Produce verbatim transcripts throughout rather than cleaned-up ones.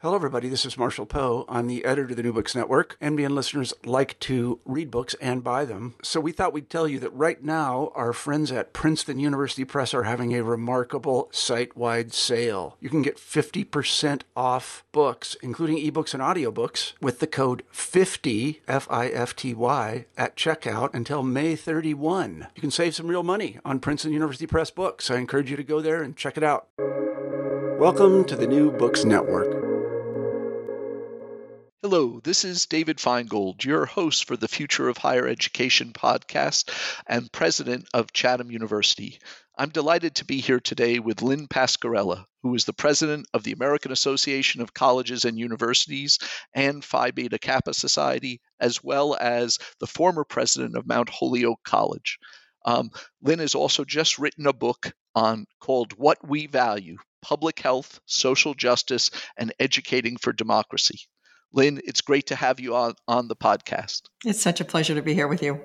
Hello, everybody. This is Marshall Poe. I'm the editor of the New Books Network. N B N listeners like to read books and buy them. So we thought we'd tell you that right now, our friends at Princeton University Press are having a remarkable site-wide sale. You can get fifty percent off books, including ebooks and audiobooks, with the code fifty, F I F T Y, at checkout until May thirty-first. You can save some real money on Princeton University Press books. I encourage you to go there and check it out. Welcome to the New Books Network. Hello, this is David Feingold, your host for the Future of Higher Education podcast and president of Chatham University. I'm delighted to be here today with Lynn Pascarella, who is the president of the American Association of Colleges and Universities and Phi Beta Kappa Society, as well as the former president of Mount Holyoke College. Um, Lynn has also just written a book on called What We Value: Public Health, Social Justice, and Educating for Democracy. Lynn, it's great to have you on, on the podcast. It's such a pleasure to be here with you.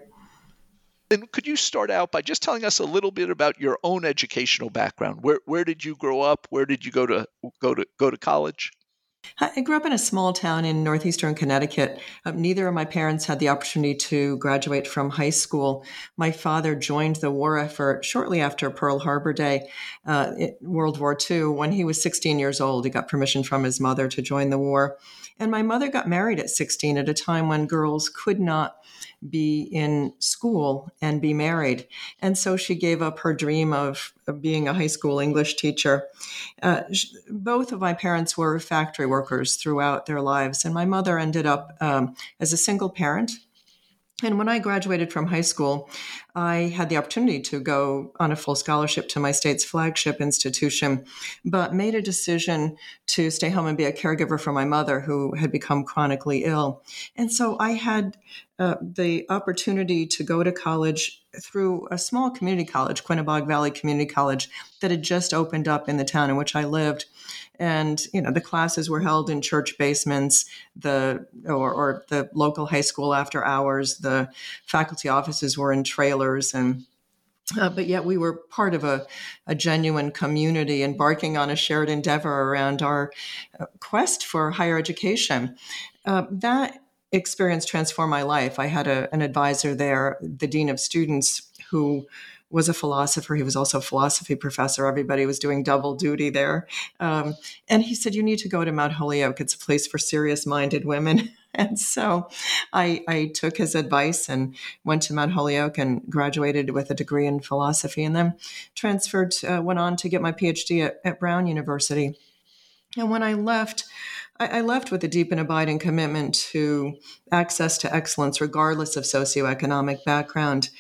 Lynn, could you start out by just telling us a little bit about your own educational background? Where where did you grow up? Where did you go to go to go to college? I grew up in a small town in northeastern Connecticut. Uh, neither of my parents had the opportunity to graduate from high school. My father joined the war effort shortly after Pearl Harbor Day, uh, World War Two. When he was sixteen years old, he got permission from his mother to join the war. And my mother got married at sixteen at a time when girls could not be in school and be married. And so she gave up her dream of, of being a high school English teacher. Uh, both of my parents were factory workers throughout their lives, and my mother ended up um, as a single parent. And when I graduated from high school, I had the opportunity to go on a full scholarship to my state's flagship institution, but made a decision to stay home and be a caregiver for my mother, who had become chronically ill. And so I had uh, the opportunity to go to college through a small community college, Quinebaug Valley Community College, that had just opened up in the town in which I lived. And, you know, the classes were held in church basements, the or, or the local high school after hours. The faculty offices were in trailers, and uh, but yet we were part of a, a genuine community embarking on a shared endeavor around our uh, quest for higher education. Uh, that experience transformed my life. I had a, an advisor there, the dean of students, who was a philosopher. He was also a philosophy professor. Everybody was doing double duty there. Um, and he said, you need to go to Mount Holyoke. It's a place for serious-minded women. And so I, I took his advice and went to Mount Holyoke and graduated with a degree in philosophy, and then transferred, uh, went on to get my PhD at, at Brown University. And when I left, I, I left with a deep and abiding commitment to access to excellence, regardless of socioeconomic background,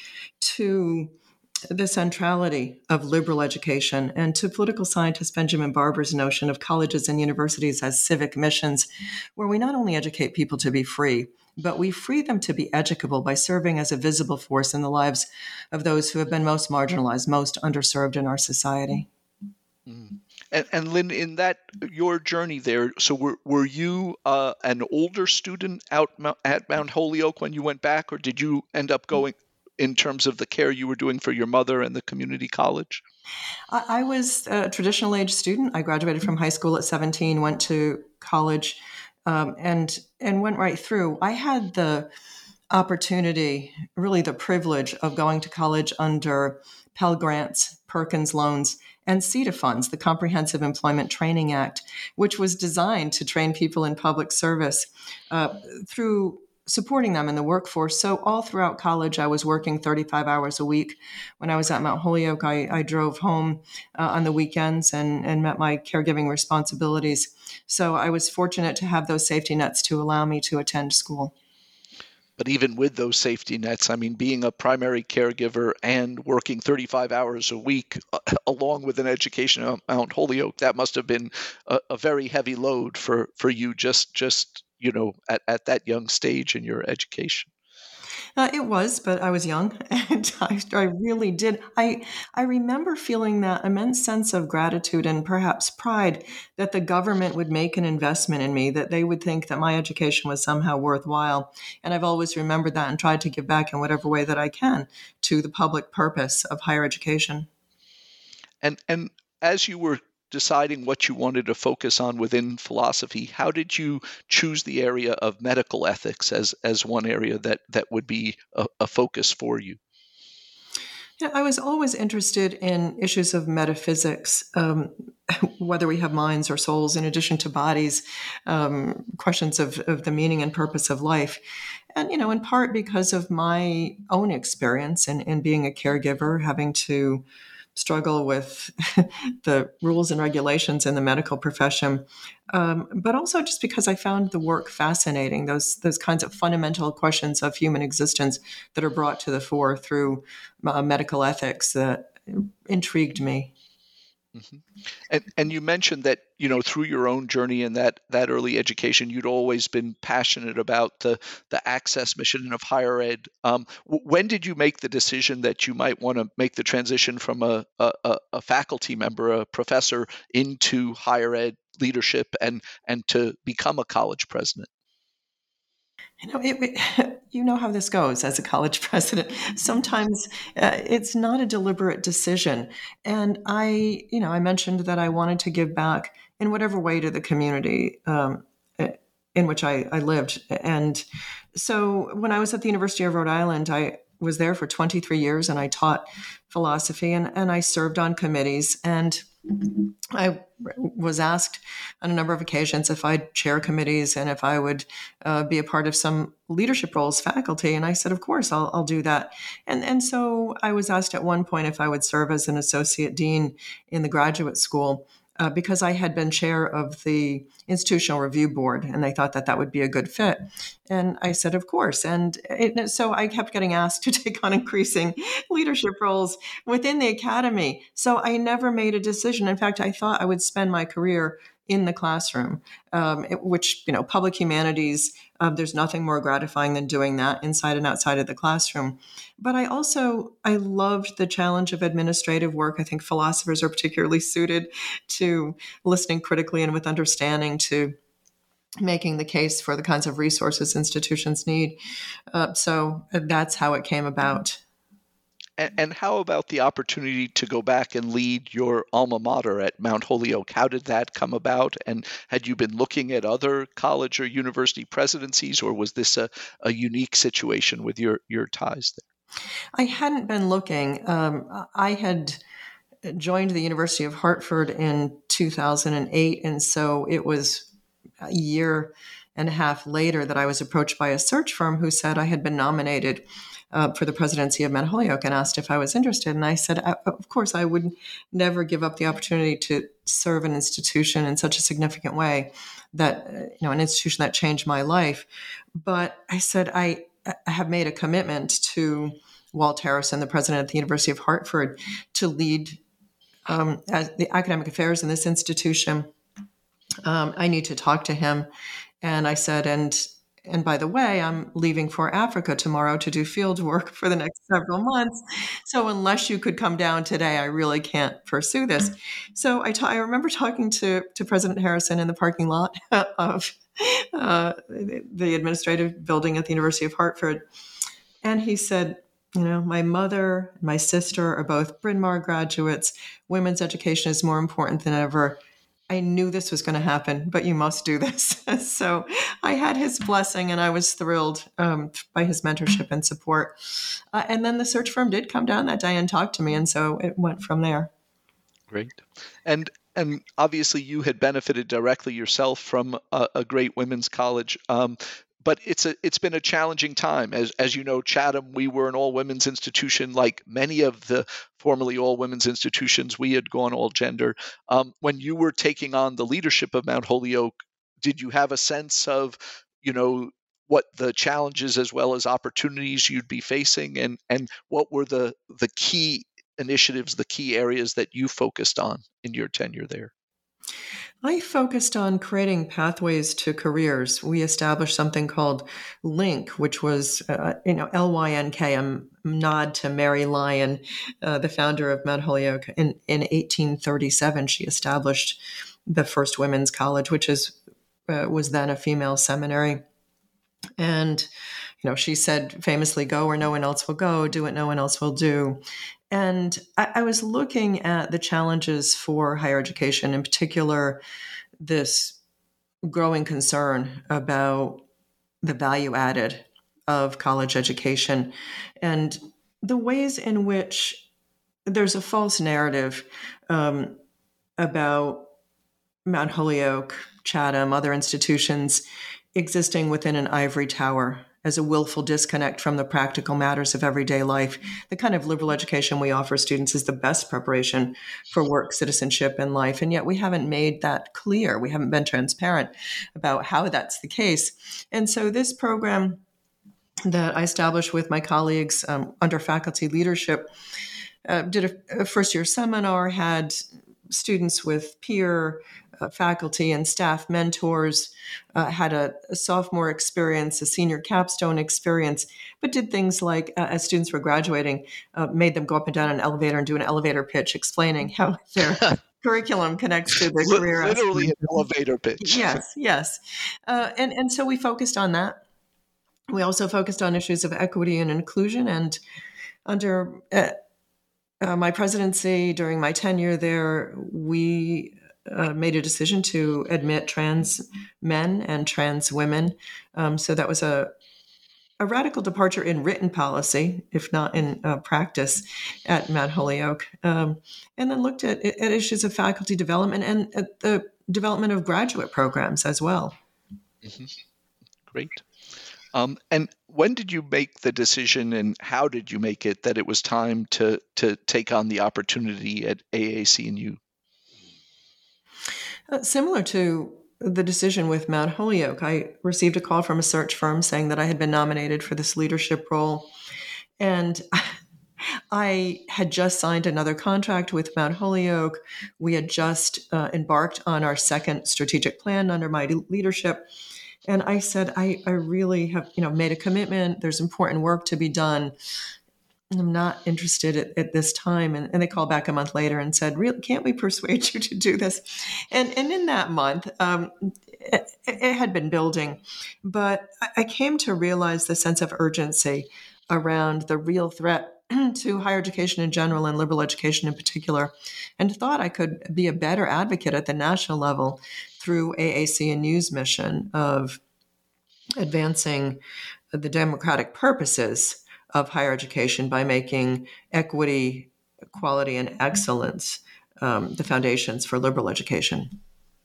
to the centrality of liberal education, and to political scientist Benjamin Barber's notion of colleges and universities as civic missions, where we not only educate people to be free, but we free them to be educable by serving as a visible force in the lives of those who have been most marginalized, most underserved in our society. Mm. And, and Lynn, in that, your journey there, so were, were you uh, an older student out at Mount Holyoke when you went back, or did you end up going in terms of the care you were doing for your mother and the community college? I was a traditional age student. I graduated from high school at seventeen, went to college, um, and and went right through. I had the opportunity, really the privilege, of going to college under Pell Grants, Perkins loans, and CETA funds, the Comprehensive Employment Training Act, which was designed to train people in public service uh, through supporting them in the workforce. So all throughout college, I was working thirty-five hours a week. When I was at Mount Holyoke, I, I drove home uh, on the weekends and, and met my caregiving responsibilities. So I was fortunate to have those safety nets to allow me to attend school. But even with those safety nets, I mean, being a primary caregiver and working thirty-five hours a week, uh, along with an education at Mount Holyoke, that must have been a, a very heavy load for, for you just, just you know, at, at that young stage in your education. Uh, it was, but I was young, and I, I really did. I I remember feeling that immense sense of gratitude and perhaps pride that the government would make an investment in me, that they would think that my education was somehow worthwhile. And I've always remembered that and tried to give back in whatever way that I can to the public purpose of higher education. And and as you were deciding what you wanted to focus on within philosophy, how did you choose the area of medical ethics as as one area that that would be a, a focus for you? Yeah, I was always interested in issues of metaphysics, um, whether we have minds or souls in addition to bodies, um, questions of, of the meaning and purpose of life. And, you know, in part because of my own experience in, in being a caregiver, having to struggle with the rules and regulations in the medical profession, um, but also just because I found the work fascinating, those those kinds of fundamental questions of human existence that are brought to the fore through uh, medical ethics that intrigued me. Mm-hmm. And and you mentioned that, you know, through your own journey in that that early education, you'd always been passionate about the the access mission of higher ed. Um, w- when did you make the decision that you might want to make the transition from a, a a a faculty member, a professor, into higher ed leadership and and to become a college president? You know, it, it, you know how this goes as a college president. Sometimes uh, it's not a deliberate decision. And I, you know, I mentioned that I wanted to give back in whatever way to the community um, in which I, I lived. And so when I was at the University of Rhode Island, I was there for twenty-three years and I taught philosophy and, and I served on committees. And I was asked on a number of occasions if I'd chair committees and if I would uh, be a part of some leadership roles, faculty. And I said, of course, I'll, I'll do that. And, and so I was asked at one point if I would serve as an associate dean in the graduate school uh, because I had been chair of the institutional review board and they thought that that would be a good fit. And I said, of course. And it, so I kept getting asked to take on increasing leadership roles within the academy. So I never made a decision. In fact, I thought I would spend my career in the classroom, um, it, which, you know, public humanities, uh, there's nothing more gratifying than doing that inside and outside of the classroom. But I also, I loved the challenge of administrative work. I think philosophers are particularly suited to listening critically and with understanding to making the case for the kinds of resources institutions need. Uh, so that's how it came about. And, and how about the opportunity to go back and lead your alma mater at Mount Holyoke? How did that come about? And had you been looking at other college or university presidencies, or was this a, a unique situation with your, your ties there? I hadn't been looking. Um, I had joined the University of Hartford in two thousand eight, and so it was a year and a half later that I was approached by a search firm who said I had been nominated uh, for the presidency of Mount Holyoke and asked if I was interested. And I said, of course, I would never give up the opportunity to serve an institution in such a significant way that, you know, an institution that changed my life. But I said, I, I have made a commitment to Walt Harrison, the president of the University of Hartford, to lead um, as the academic affairs in this institution. Um, I need to talk to him. And I said, and and by the way, I'm leaving for Africa tomorrow to do field work for the next several months. So unless you could come down today, I really can't pursue this. So I, ta- I remember talking to, to President Harrison in the parking lot of uh, the administrative building at the University of Hartford. And he said, you know, my mother and my sister are both Bryn Mawr graduates. Women's education is more important than ever. I knew this was going to happen, but you must do this. So I had his blessing and I was thrilled um, by his mentorship and support. Uh, and then the search firm did come down that day and talk to me. And so it went from there. Great. And and obviously you had benefited directly yourself from a, a great women's college. Um, but it's a it's been a challenging time. As as you know, Chatham, we were an all women's institution, like many of the formerly all women's institutions. We had gone all gender. Um, when you were taking on the leadership of Mount Holyoke, did you have a sense of, you know, what the challenges as well as opportunities you'd be facing, and and what were the the key initiatives, the key areas that you focused on in your tenure there? I focused on creating pathways to careers. We established something called LYNK, which was, uh, you know, L Y N K, a nod to Mary Lyon, uh, the founder of Mount Holyoke. In, in eighteen thirty-seven, she established the first women's college, which is uh, was then a female seminary. And, you know, she said famously, go where no one else will go, do what no one else will do. And I, I was looking at the challenges for higher education, in particular, this growing concern about the value added of college education and the ways in which there's a false narrative um, about Mount Holyoke, Chatham, other institutions existing within an ivory tower as a willful disconnect from the practical matters of everyday life. The kind of liberal education we offer students is the best preparation for work, citizenship, and life. And yet we haven't made that clear. We haven't been transparent about how that's the case. And so this program that I established with my colleagues um, under faculty leadership uh, did a, a first year seminar, had students with peer uh, faculty and staff mentors, uh, had a, a sophomore experience, a senior capstone experience, but did things like, uh, as students were graduating, uh, made them go up and down an elevator and do an elevator pitch explaining how their curriculum connects to the career. Literally an elevator pitch. Yes, yes. Uh, and, and so we focused on that. We also focused on issues of equity and inclusion. And under uh, uh, my presidency, during my tenure there, we uh, made a decision to admit trans men and trans women. Um, so that was a, a radical departure in written policy, if not in uh, practice, at Mount Holyoke. Um, and then looked at, at issues of faculty development and at the development of graduate programs as well. Mm-hmm. Great. Um, and when did you make the decision, and how did you make it, that it was time to to take on the opportunity at A A C N U? Uh, similar to the decision with Mount Holyoke, I received a call from a search firm saying that I had been nominated for this leadership role. And I had just signed another contract with Mount Holyoke. We had just uh, embarked on our second strategic plan under my leadership. And I said, I, I really have, you know, made a commitment. There's important work to be done. I'm not interested at, at this time. And, and they called back a month later and said, really, can't we persuade you to do this? And, and in that month, um, it, it had been building. But I came to realize the sense of urgency around the real threat to higher education in general and liberal education in particular, and thought I could be a better advocate at the national level through A A C N U's mission of advancing the democratic purposes of higher education by making equity, equality, and excellence um, the foundations for liberal education.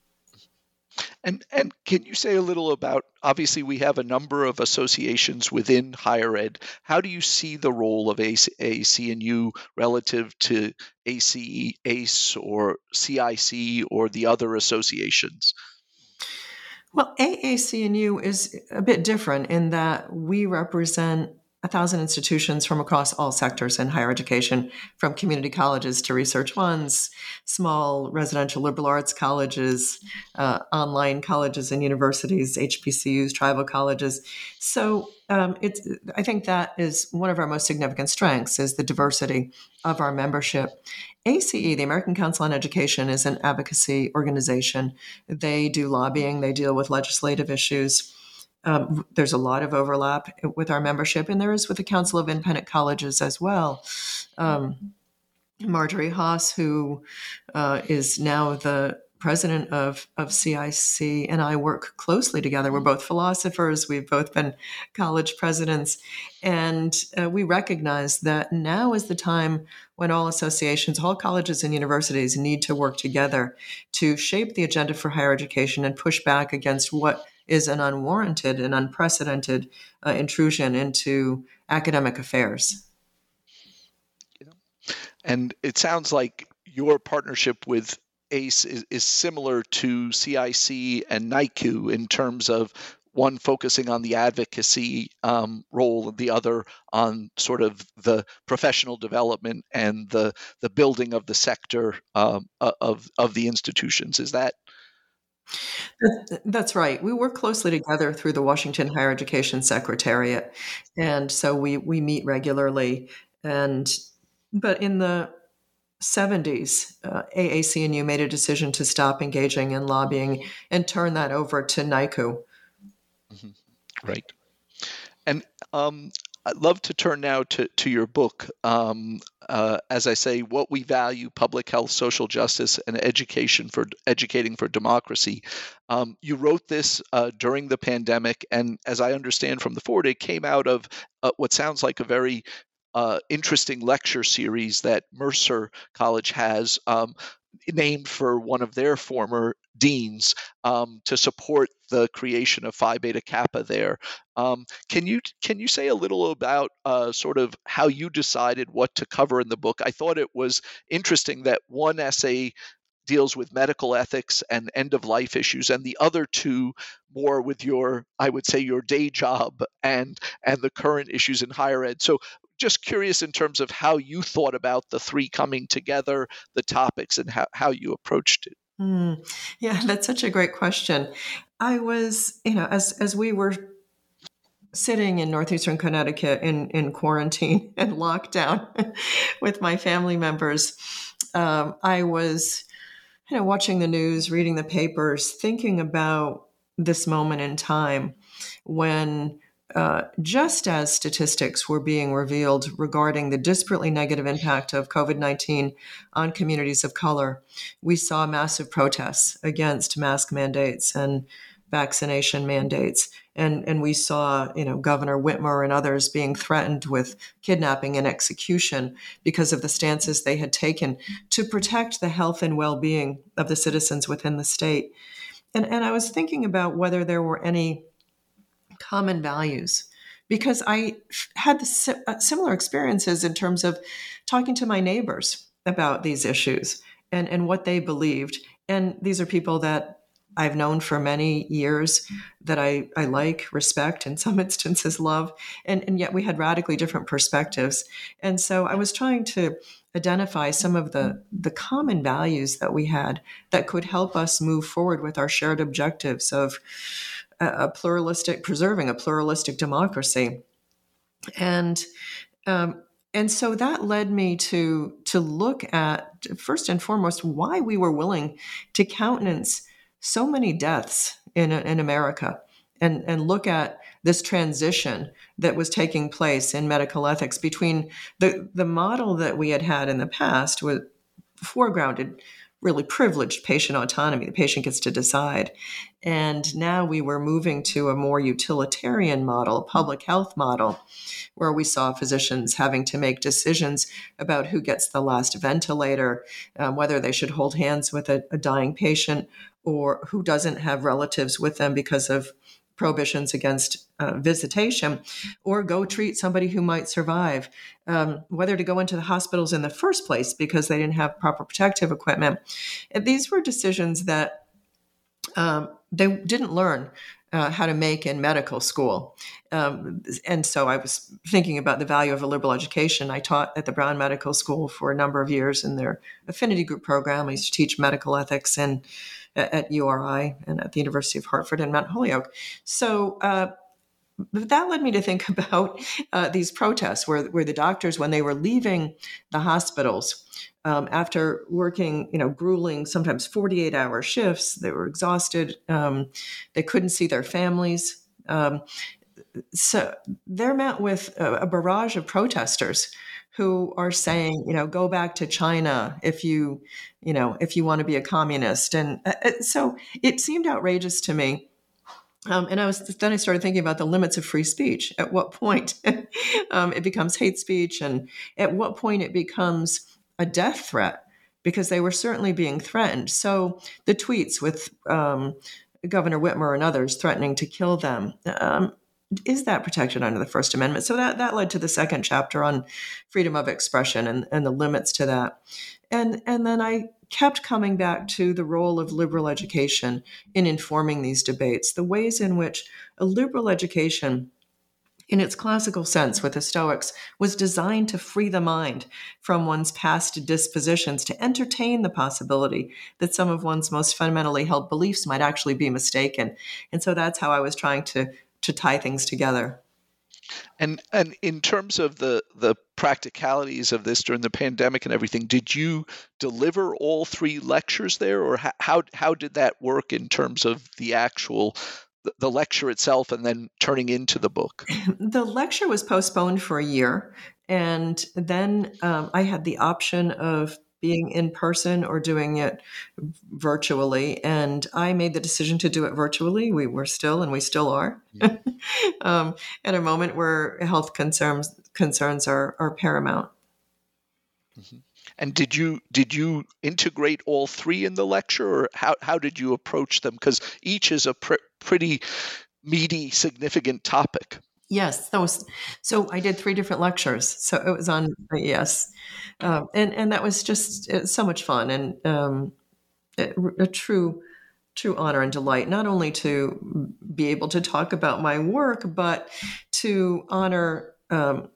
And and can you say a little about, obviously we have a number of associations within higher ed. How do you see the role of A A C N U relative to A C E, A C E, or C I C, or the other associations? Well, A A C N U is a bit different in that we represent a thousand institutions from across all sectors in higher education, from community colleges to research ones, small residential liberal arts colleges, uh, online colleges and universities, H B C Us, tribal colleges. So um, it's, I think that is one of our most significant strengths, is the diversity of our membership. A C E, the American Council on Education, is an advocacy organization. They do lobbying, they deal with legislative issues. Um, there's a lot of overlap with our membership, and there is with the Council of Independent Colleges as well. Um, Marjorie Haas, who uh, is now the president of, of C I C, and I work closely together. We're both philosophers. We've both been college presidents. And uh, we recognize that now is the time when all associations, all colleges and universities need to work together to shape the agenda for higher education and push back against what is an unwarranted and unprecedented uh, intrusion into academic affairs. And it sounds like your partnership with A C E is, is similar to C I C and N I C U in terms of one focusing on the advocacy um, role, and the other on sort of the professional development and the the building of the sector um, of of the institutions. Is that? That's right. We work closely together through the Washington Higher Education Secretariat, and so we we meet regularly. And but in the seventies, uh, A A C N U made a decision to stop engaging in lobbying and turn that over to N I C U. Mm-hmm. Right. And um, I'd love to turn now to, to your book. Um, uh, as I say, What We Value, Public Health, Social Justice, and Education for Educating for Democracy. Um, you wrote this uh, during the pandemic, and as I understand from the forward, it came out of uh, what sounds like a very uh, interesting lecture series that Mercer College has, um, named for one of their former deans, um, to support the creation of Phi Beta Kappa there. Um, can you can you say a little about uh, sort of how you decided what to cover in the book? I thought it was interesting that one essay deals with medical ethics and end-of-life issues, and the other two more with your, I would say, your day job and and the current issues in higher ed. So just curious in terms of how you thought about the three coming together, the topics, and how, how you approached it. Mm, yeah, that's such a great question. I was, you know, as as we were sitting in northeastern Connecticut in, in quarantine and lockdown with my family members, um, I was, you know, watching the news, reading the papers, thinking about this moment in time when uh, just as statistics were being revealed regarding the disparately negative impact of COVID nineteen on communities of color, we saw massive protests against mask mandates and vaccination mandates. And, and we saw, you know, Governor Whitmer and others being threatened with kidnapping and execution because of the stances they had taken to protect the health and well-being of the citizens within the state. And, and I was thinking about whether there were any common values, because I had the similar experiences in terms of talking to my neighbors about these issues and, and what they believed. And these are people that I've known for many years, that I, I like, respect, in some instances love, and, and yet we had radically different perspectives. And so I was trying to identify some of the, the common values that we had that could help us move forward with our shared objectives of a, a pluralistic, preserving a pluralistic democracy. And um, And so that led me to, to look at, first and foremost, why we were willing to countenance so many deaths in, in America, and, and look at this transition that was taking place in medical ethics between the, the model that we had had in the past, with foregrounded really privileged patient autonomy. The patient gets to decide. And now we were moving to a more utilitarian model, public health model, where we saw physicians having to make decisions about who gets the last ventilator, um, whether they should hold hands with a, a dying patient, or who doesn't have relatives with them because of prohibitions against uh, visitation, or go treat somebody who might survive, um, whether to go into the hospitals in the first place because they didn't have proper protective equipment. And these were decisions that um, they didn't learn uh, how to make in medical school. Um, and so I was thinking about the value of a liberal education. I taught at the Brown Medical School for a number of years in their affinity group program. I used to teach medical ethics and at U R I and at the University of Hartford and Mount Holyoke. So uh, that led me to think about uh, these protests where, where the doctors, when they were leaving the hospitals, um, after working, you know, grueling, sometimes forty-eight hour shifts, they were exhausted. Um, they couldn't see their families. Um, so they're met with a, a barrage of protesters who are saying, you know, go back to China if you, you know, if you want to be a communist. And uh, so it seemed outrageous to me. Um, and I was then I started thinking about the limits of free speech. At what point um, it becomes hate speech, and at what point it becomes a death threat, because they were certainly being threatened. So the tweets with um, Governor Whitmer and others threatening to kill them, um, is that protected under the First Amendment? So that, that led to the second chapter on freedom of expression and, and the limits to that. And, and then I kept coming back to the role of liberal education in informing these debates, the ways in which a liberal education, in its classical sense with the Stoics, was designed to free the mind from one's past dispositions, to entertain the possibility that some of one's most fundamentally held beliefs might actually be mistaken. And so that's how I was trying to to tie things together. And and in terms of the, the practicalities of this during the pandemic and everything, did you deliver all three lectures there, or how how, how did that work in terms of the actual the lecture itself and then turning into the book? The lecture was postponed for a year. And then um, I had the option of being in person or doing it virtually. And I made the decision to do it virtually. We were still, and we still are, um, at a moment where health concerns concerns are, are paramount. Mm-hmm. And did you did you integrate all three in the lecture, or how, how did you approach them? Because each is a pr- pretty meaty, significant topic. Yes, those. So I did three different lectures. So it was on yes, um, and and that was just uh, so much fun and um, a, a true true honor and delight. Not only to be able to talk about my work, but to honor um,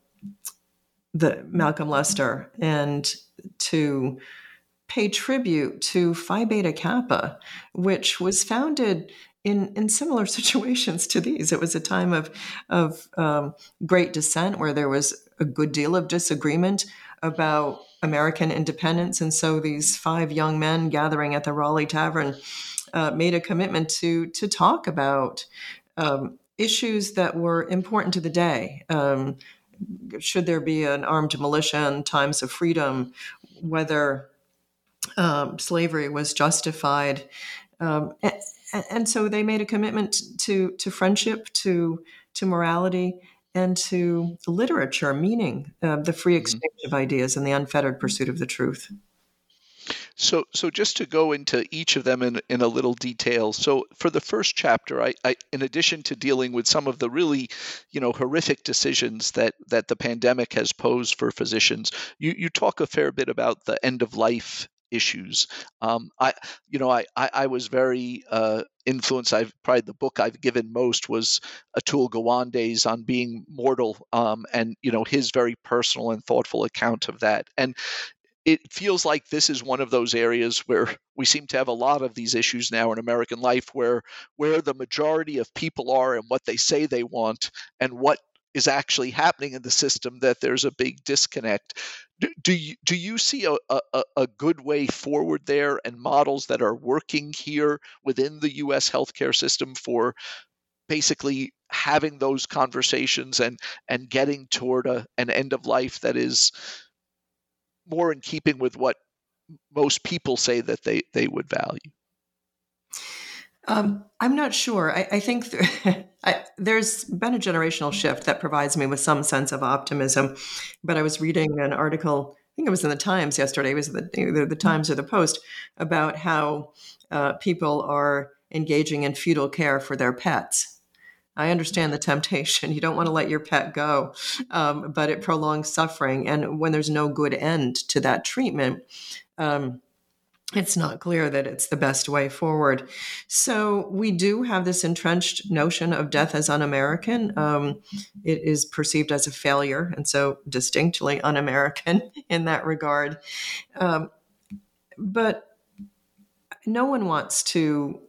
the Malcolm Lester and to pay tribute to Phi Beta Kappa, which was founded in, in similar situations to these. It was a time of, of um, great dissent where there was a good deal of disagreement about American independence. And so these five young men gathering at the Raleigh Tavern uh, made a commitment to, to talk about um, issues that were important to the day. Um, should there be an armed militia in times of freedom, whether um, slavery was justified. Um, and, and so they made a commitment to, to friendship, to, to morality, and to literature, meaning uh, the free exchange mm-hmm. of ideas and the unfettered pursuit of the truth. So, so just to go into each of them in, in a little detail. So, for the first chapter, I, I, in addition to dealing with some of the really, you know, horrific decisions that that the pandemic has posed for physicians, you you talk a fair bit about the end of life issues. Um, I, you know, I I, I was very uh, influenced. I've probably the book I've given most was Atul Gawande's On Being Mortal, um, and you know his very personal and thoughtful account of that. And it feels like this is one of those areas where we seem to have a lot of these issues now in American life where where the majority of people are and what they say they want and what is actually happening in the system, that there's a big disconnect. Do, do you do you see a, a, a good way forward there and models that are working here within the U S healthcare system for basically having those conversations and and getting toward a, an end of life that is more in keeping with what most people say that they, they would value? Um, I'm not sure. I, I think th- I, there's been a generational shift that provides me with some sense of optimism. But I was reading an article, I think it was in the Times yesterday, it was the, either the Times or the Post, about how uh, people are engaging in fetal care for their pets. I understand the temptation. You don't want to let your pet go, um, but it prolongs suffering. And when there's no good end to that treatment, um, it's not clear that it's the best way forward. So we do have this entrenched notion of death as un-American. Um, it is perceived as a failure, and so distinctly un-American in that regard. Um, but no one wants to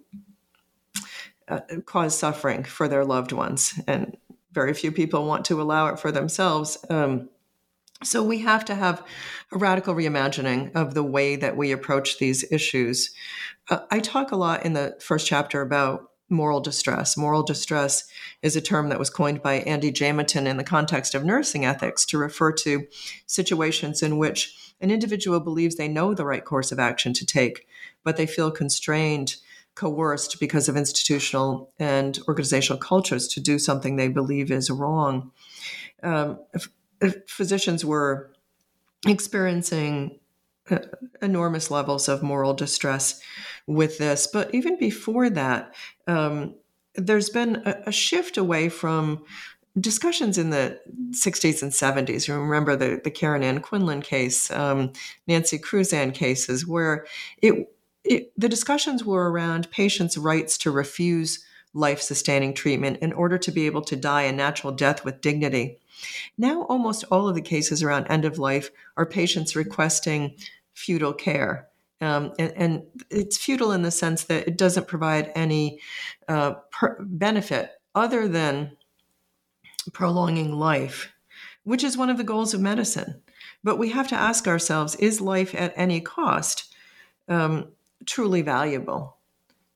Uh, cause suffering for their loved ones, and very few people want to allow it for themselves. Um, so we have to have a radical reimagining of the way that we approach these issues. Uh, I talk a lot in the first chapter about moral distress. Moral distress is a term that was coined by Andy Jameton in the context of nursing ethics to refer to situations in which an individual believes they know the right course of action to take, but they feel constrained, coerced because of institutional and organizational cultures to do something they believe is wrong. Um, if, if physicians were experiencing uh, enormous levels of moral distress with this. But even before that, um, there's been a, a shift away from discussions in the sixties and seventies. You remember the, the Karen Ann Quinlan case, um, Nancy Cruzan cases, where it It, the discussions were around patients' rights to refuse life-sustaining treatment in order to be able to die a natural death with dignity. Now, almost all of the cases around end of life are patients requesting futile care. Um, and, and it's futile in the sense that it doesn't provide any uh, per- benefit other than prolonging life, which is one of the goals of medicine. But we have to ask ourselves, is life at any cost Um, truly valuable?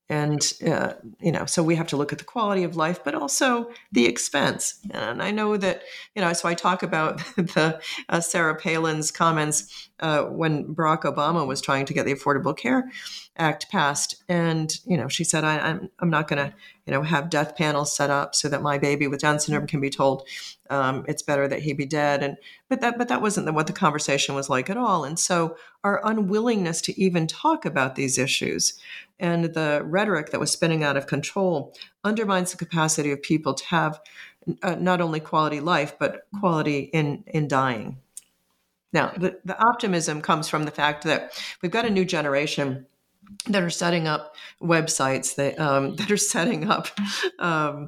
And, uh, you know, so we have to look at the quality of life, but also the expense. And I know that, you know, so I talk about the uh, Sarah Palin's comments uh, when Barack Obama was trying to get the Affordable Care Act passed. And, you know, she said, I, I'm, I'm not going to, you know, have death panels set up so that my baby with Down syndrome can be told um, it's better that he be dead. And, but that, but that wasn't the, what the conversation was like at all. And so our unwillingness to even talk about these issues and the rhetoric that was spinning out of control undermines the capacity of people to have uh, not only quality life, but quality in, in dying. Now, the, the optimism comes from the fact that we've got a new generation that are setting up websites, that, um, that are setting up um,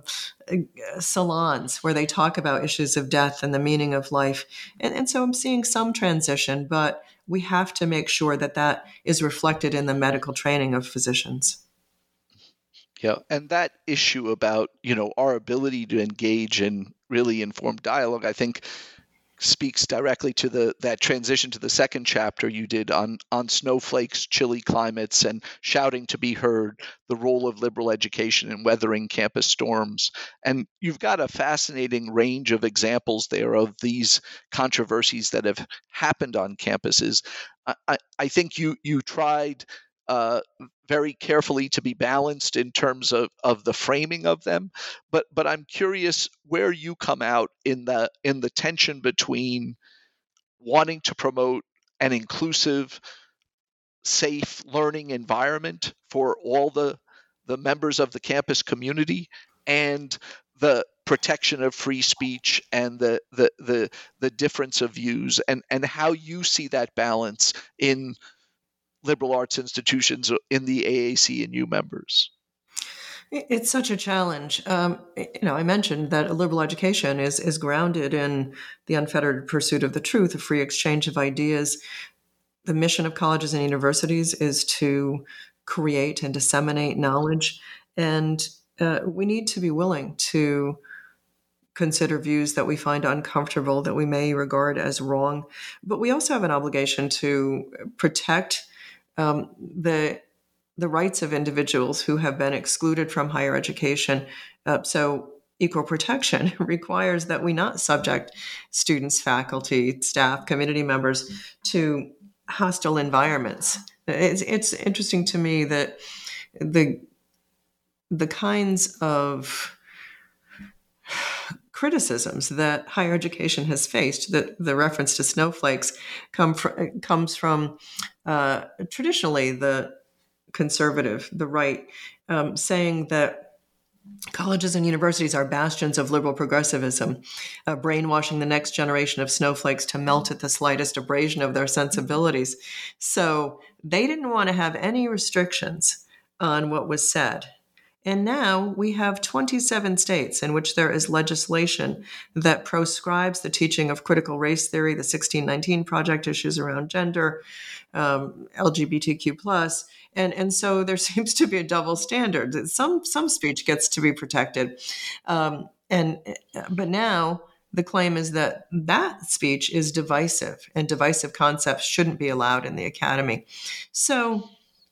salons where they talk about issues of death and the meaning of life. And, and so I'm seeing some transition, but we have to make sure that that is reflected in the medical training of physicians. Yeah, and that issue about, you know, our ability to engage in really informed dialogue, I think speaks directly to the that transition to the second chapter you did on on snowflakes, chilly climates, and shouting to be heard, the role of liberal education in weathering campus storms. And you've got a fascinating range of examples there of these controversies that have happened on campuses. I, I, I think you you tried uh, very carefully to be balanced in terms of, of the framing of them, but but I'm curious where you come out in the in the tension between wanting to promote an inclusive, safe learning environment for all the the members of the campus community and the protection of free speech and the the the, the difference of views, and and how you see that balance in liberal arts institutions in the A A C N U members. It's such a challenge. Um, you know, I mentioned that a liberal education is is grounded in the unfettered pursuit of the truth, a free exchange of ideas. The mission of colleges and universities is to create and disseminate knowledge, and uh, we need to be willing to consider views that we find uncomfortable, that we may regard as wrong. But we also have an obligation to protect um, the the rights of individuals who have been excluded from higher education. Uh, so equal protection requires that we not subject students, faculty, staff, community members to hostile environments. It's, it's interesting to me that the the kinds of criticisms that higher education has faced, that the reference to snowflakes come from, comes from uh, traditionally the conservative, the right, um, saying that colleges and universities are bastions of liberal progressivism, uh, brainwashing the next generation of snowflakes to melt at the slightest abrasion of their sensibilities. So they didn't want to have any restrictions on what was said. And now we have twenty-seven states in which there is legislation that proscribes the teaching of critical race theory, the sixteen nineteen Project, issues around gender, um, L G B T Q plus. And, and so there seems to be a double standard. Some, some speech gets to be protected. Um, and, but now the claim is that that speech is divisive, and divisive concepts shouldn't be allowed in the academy. So,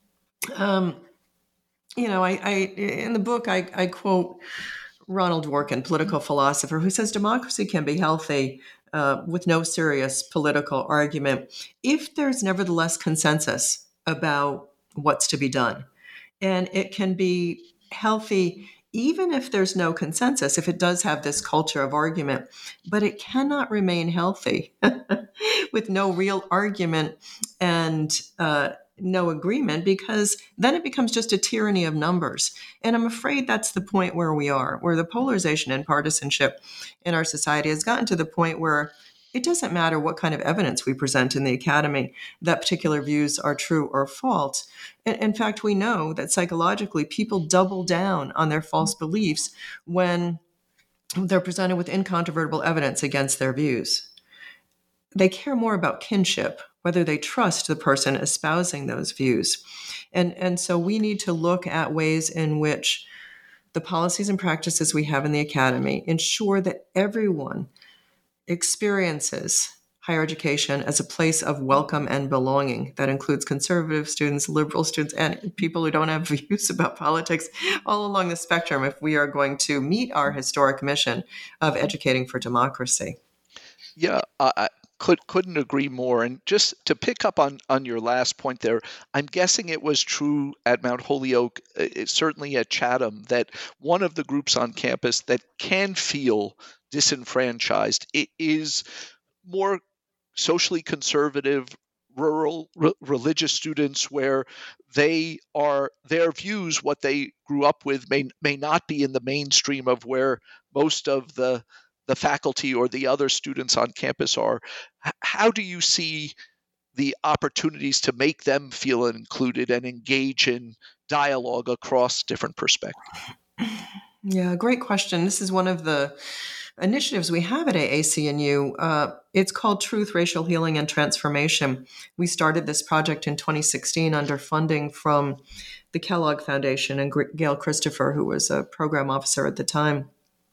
um, you know, I, I in the book, I, I quote Ronald Dworkin, political philosopher, who says democracy can be healthy uh, with no serious political argument if there's nevertheless consensus about what's to be done. And it can be healthy even if there's no consensus, if it does have this culture of argument, but it cannot remain healthy with no real argument and uh, no agreement, because then it becomes just a tyranny of numbers. And I'm afraid that's the point where we are, where the polarization and partisanship in our society has gotten to the point where it doesn't matter what kind of evidence we present in the academy that particular views are true or false. In fact, we know that psychologically people double down on their false beliefs when they're presented with incontrovertible evidence against their views. They care more about kinship, whether they trust the person espousing those views. And, and so we need to look at ways in which the policies and practices we have in the academy ensure that everyone experiences higher education as a place of welcome and belonging. That includes conservative students, liberal students, and people who don't have views about politics all along the spectrum if we are going to meet our historic mission of educating for democracy. Yeah, uh, I could, couldn't agree more. And just to pick up on, on your last point there, I'm guessing it was true at Mount Holyoke, uh, certainly at Chatham, that one of the groups on campus that can feel disenfranchised it is more socially conservative, rural, re- religious students, where they are their views, what they grew up with, may may not be in the mainstream of where most of the the faculty or the other students on campus are. H- how do you see the opportunities to make them feel included and engage in dialogue across different perspectives? Yeah, great question. This is one of the initiatives we have at A A C N U. Uh, it's called Truth, Racial Healing, and Transformation. We started this project in twenty sixteen under funding from the Kellogg Foundation and Gail Christopher, who was a program officer at the time.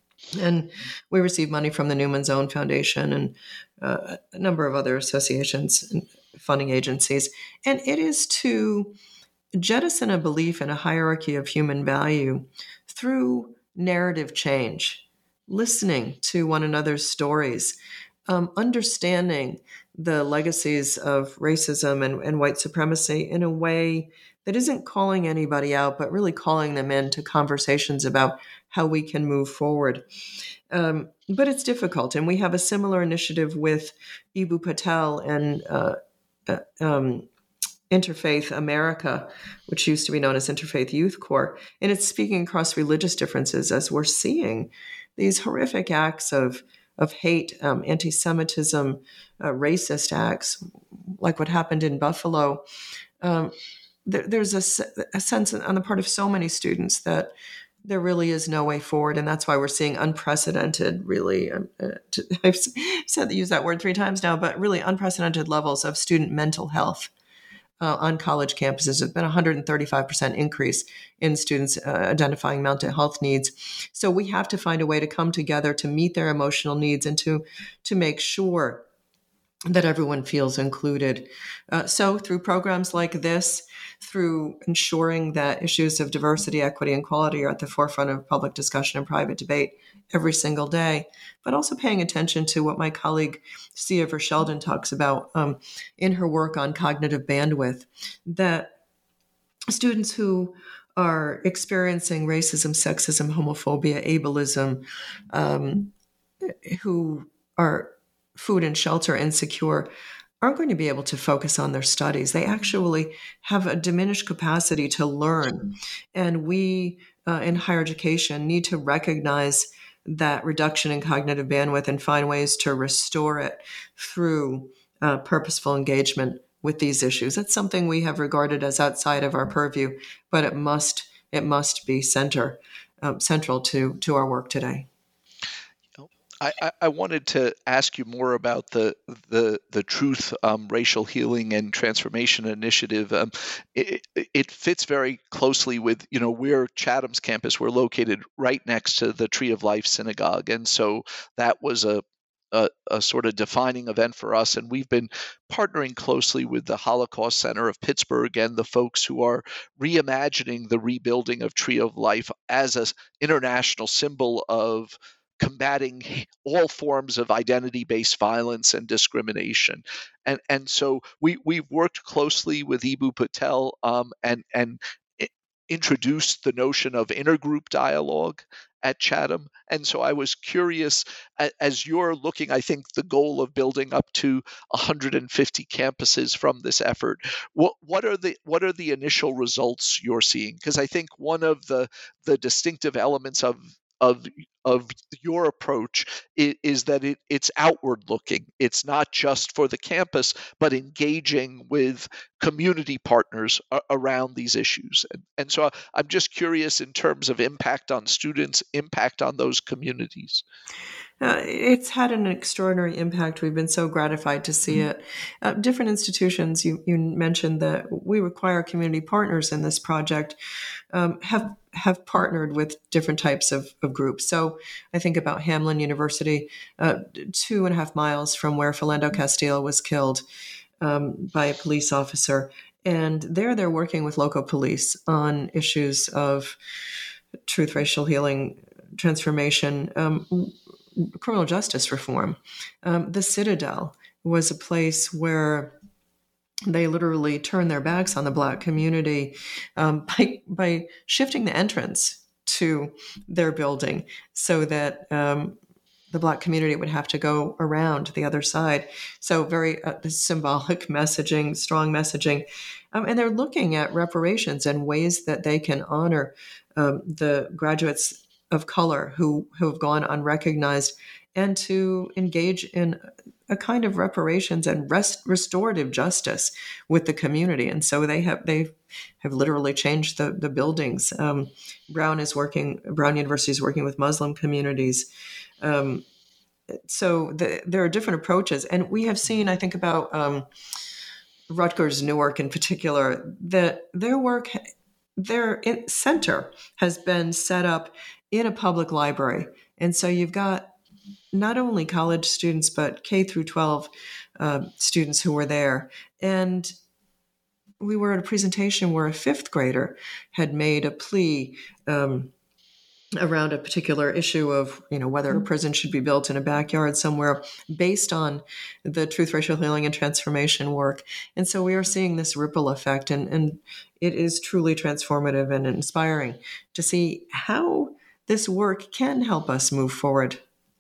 And we received money from the Newman's Own Foundation and uh, a number of other associations and funding agencies. And it is to jettison a belief in a hierarchy of human value through narrative change, listening to one another's stories, um, understanding the legacies of racism and, and white supremacy in a way that isn't calling anybody out, but really calling them into conversations about how we can move forward. Um, but it's difficult. And we have a similar initiative with Eboo Patel and uh, uh, um, Interfaith America, which used to be known as Interfaith Youth Corps. And it's speaking across religious differences as we're seeing these horrific acts of, of hate, um, anti-Semitism, uh, racist acts, like what happened in Buffalo. Um, there, there's a, a sense on the part of so many students that there really is no way forward. And that's why we're seeing unprecedented, really, uh, I've said use that word three times now, but really unprecedented levels of student mental health uh, on college campuses. There's been a one hundred thirty-five percent increase in students uh, identifying mental health needs. So we have to find a way to come together to meet their emotional needs and to, to make sure that everyone feels included. Uh, so through programs like this, through ensuring that issues of diversity, equity, and quality are at the forefront of public discussion and private debate every single day, but also paying attention to what my colleague Sia Sheldon talks about um, in her work on cognitive bandwidth, that students who are experiencing racism, sexism, homophobia, ableism, um, who are food and shelter insecure, aren't going to be able to focus on their studies. They actually have a diminished capacity to learn. And we uh, in higher education need to recognize that reduction in cognitive bandwidth and find ways to restore it through uh, purposeful engagement with these issues. That's something we have regarded as outside of our purview, but it must it must be center um, central to to our work today. I, I wanted to ask you more about the the the Truth, um, Racial Healing, and Transformation Initiative. Um, it, it fits very closely with, you know, we're Chatham's campus. We're located right next to the Tree of Life Synagogue, and so that was a a, a sort of defining event for us. And we've been partnering closely with the Holocaust Center of Pittsburgh and the folks who are reimagining the rebuilding of Tree of Life as an international symbol of combating all forms of identity-based violence and discrimination. And and so we, we've worked closely with Eboo Patel um, and, and introduced the notion of intergroup dialogue at Chatham. And so I was curious, as you're looking, I think, the goal of building up to one hundred fifty campuses from this effort, what, what are the what are the initial results you're seeing? Because I think one of the, the distinctive elements of of of your approach is, is that it, it's outward looking. It's not just for the campus, but engaging with community partners a, around these issues. And, and so I'm just curious in terms of impact on students, impact on those communities. Uh, it's had an extraordinary impact. We've been so gratified to see it. Uh, different institutions, you, you mentioned that we require community partners in this project, um, have have partnered with different types of, of groups. So also, I think about Hamline University, uh, two and a half miles from where Philando Castile was killed um, by a police officer. And there they're working with local police on issues of truth, racial healing, transformation, um, criminal justice reform. Um, the Citadel was a place where they literally turned their backs on the Black community um, by, by shifting the entrance to their building so that um, the Black community would have to go around the other side. So very uh, symbolic messaging, strong messaging. Um, and they're looking at reparations and ways that they can honor um, the graduates of color who, who have gone unrecognized, and to engage in a kind of reparations and rest, restorative justice with the community. And so they have they have literally changed the, the buildings. Um, Brown is working, Brown University is working with Muslim communities. Um, so the, there are different approaches. And we have seen, I think about um, Rutgers Newark in particular, that their work, their center has been set up in a public library. And so you've got not only college students, but K through twelve uh, students who were there. And we were at a presentation where a fifth grader had made a plea um, around a particular issue of, you know, whether a prison should be built in a backyard somewhere based on the truth, racial healing, and transformation work. And so we are seeing this ripple effect, and, and it is truly transformative and inspiring to see how this work can help us move forward.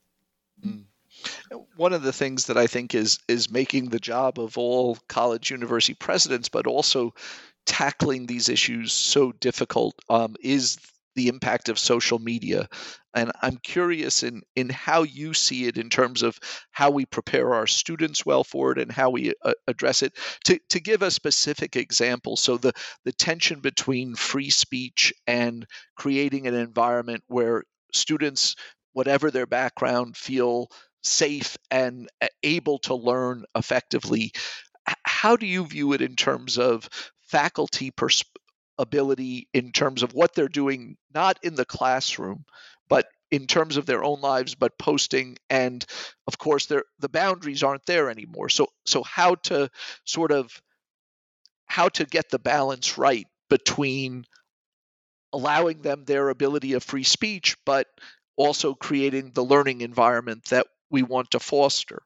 One of the things that I think is is making the job of all college university presidents, but also tackling these issues so difficult, um, is the impact of social media. And I'm curious in in how you see it in terms of how we prepare our students well for it and how we uh, address it. To to give a specific example, so the the tension between free speech and creating an environment where students, whatever their background, feel safe and able to learn effectively. How do you view it in terms of faculty pers- ability, in terms of what they're doing, not in the classroom, but in terms of their own lives, but posting, and of course, the boundaries aren't there anymore. So, so how to sort of how to get the balance right between allowing them their ability of free speech, but also creating the learning environment that we want to foster.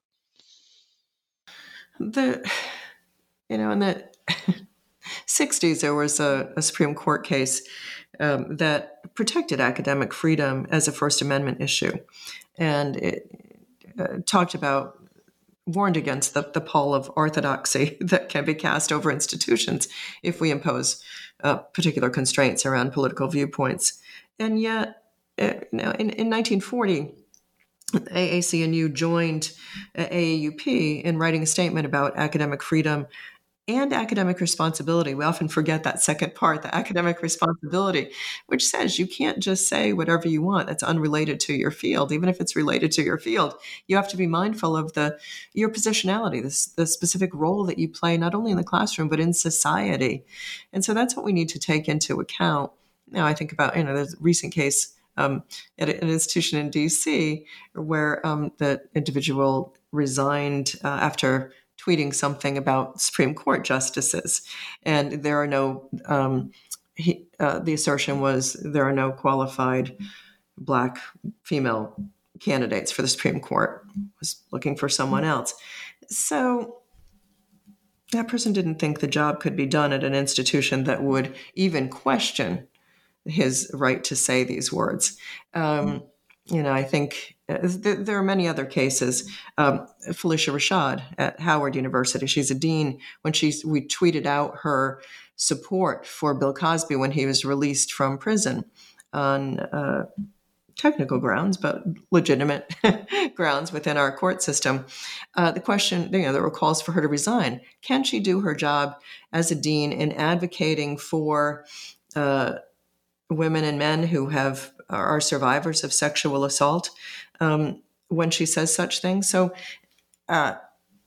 The, you know, in the sixties, there was a, a Supreme Court case um, that protected academic freedom as a First Amendment issue. And it uh, talked about, warned against the, the pall of orthodoxy that can be cast over institutions if we impose uh, particular constraints around political viewpoints. And yet, uh, you know, in, in nineteen forty, A A C N U joined A A U P in writing a statement about academic freedom and academic responsibility. We often forget that second part, the academic responsibility, which says you can't just say whatever you want that's unrelated to your field. Even if it's related to your field, you have to be mindful of the your positionality, this, the specific role that you play, not only in the classroom, but in society. And so that's what we need to take into account. Now, I think about, you know, there's a recent case Um, at an institution in D C where um, the individual resigned uh, after tweeting something about Supreme Court justices. And there are no, um, he, uh, the assertion was there are no qualified Black female candidates for the Supreme Court. Was looking for someone else. So that person didn't think the job could be done at an institution that would even question his right to say these words. Um, you know, I think uh, th- there are many other cases. Um, Phylicia Rashad at Howard University, she's a dean. When she's, we tweeted out her support for Bill Cosby when he was released from prison on uh, technical grounds, but legitimate grounds within our court system. Uh, the question, you know, there were calls for her to resign. Can she do her job as a dean in advocating for uh, women and men who have are survivors of sexual assault um, when she says such things? So uh,